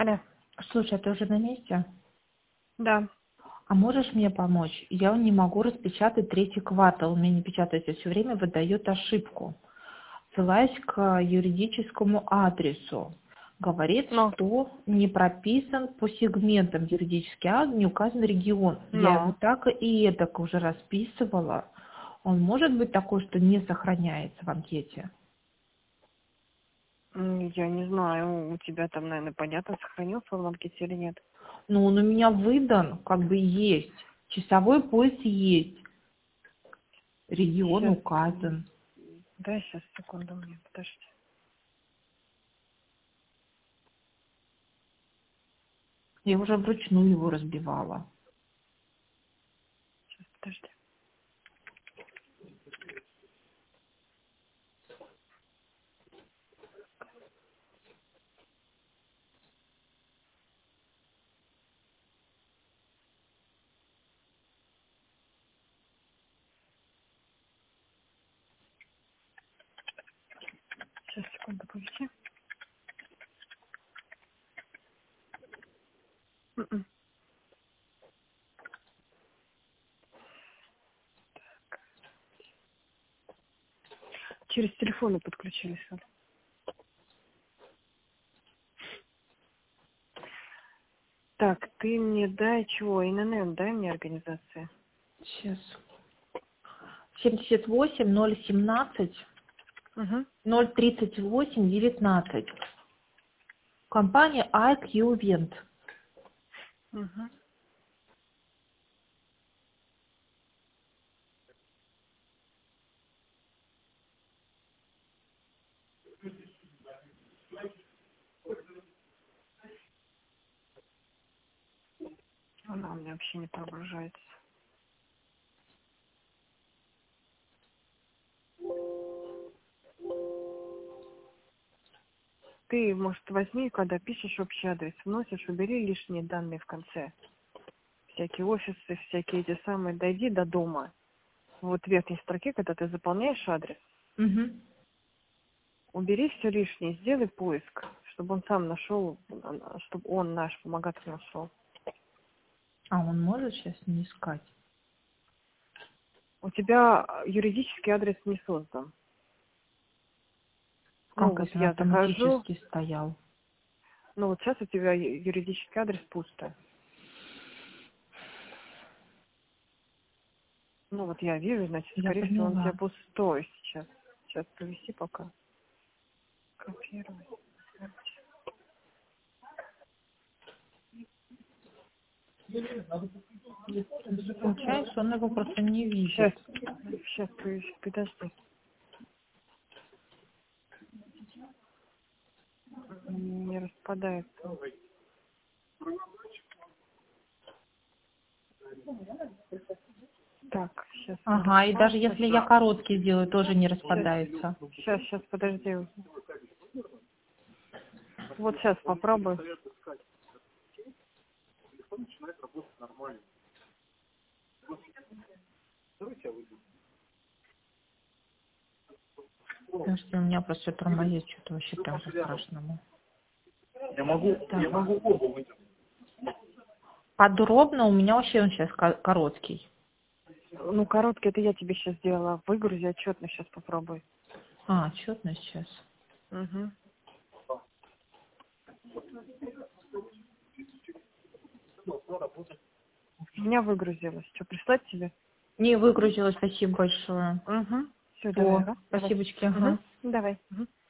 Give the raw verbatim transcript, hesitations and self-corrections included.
Алло. Слушай, а ты уже на месте? Да. А можешь мне помочь? Я не могу распечатать третий квартал. У меня не печатается, все время выдает ошибку. Ссылаясь к юридическому адресу. Говорит, Ну, что не прописан по сегментам юридический адрес, не указан регион. Я его но. так и эдак уже расписывала. Он может быть такой, что не сохраняется в анкете? м, Я не знаю, у тебя там, наверное, понятно, сохранился он в анкете или нет. Но он у меня выдан, как бы есть. Часовой пояс есть. Регион Сейчас, указан. дай сейчас секунду мне, подожди. Я уже вручную его разбивала. Сейчас, подожди. Сейчас, секунду, подожди. М-м. Через телефоны подключились. вот. Так, ты мне дай чего? ИНН дай мне организации. Сейчас. семьдесят восемь ноль семнадцать Угу. ноль тридцать восемь девятнадцать. Компания ай кью Vent. Угу. Она у меня вообще не прогружается. Ты, может, возьми, когда пишешь общий адрес, вносишь, убери лишние данные в конце. Всякие офисы, всякие эти самые. Дойди до дома. Вот в верхней строке, когда ты заполняешь адрес, Угу. убери все лишнее, сделай поиск, чтобы он сам нашел, чтобы он наш помогатель нашел. А он может сейчас не искать? У тебя юридический адрес не создан. Ну, Как вот если он я захожу, автоматически стоял? ну, вот сейчас у тебя ю- юридический адрес пусто. Ну, вот я вижу, значит, Я скорее всего, он у тебя поняла. пустой сейчас. Сейчас повиси пока. Копировать. Получается, он его просто не Сейчас, видит. сейчас, повиси, подожди. Не распадается. Так, сейчас он Ага, и даже распался. если я короткий сделаю, тоже не Сейчас, распадается. сейчас, сейчас, подожди. Вот сейчас попробую. Потому что у меня просто тормозит что-то вообще так по-страшному. Я могу, я Так. могу оба выйти. Подробно у меня вообще он сейчас ко- короткий. Ну, короткий, это я тебе сейчас сделала. Выгрузи отчетно, сейчас попробуй. А, отчетность сейчас. Угу. У меня выгрузилось. Что, прислать тебе? Не выгрузилось, спасибо большое. Угу. Все, давай, О, ага. Давай. спасибочки, Угу. ага. Давай. Угу.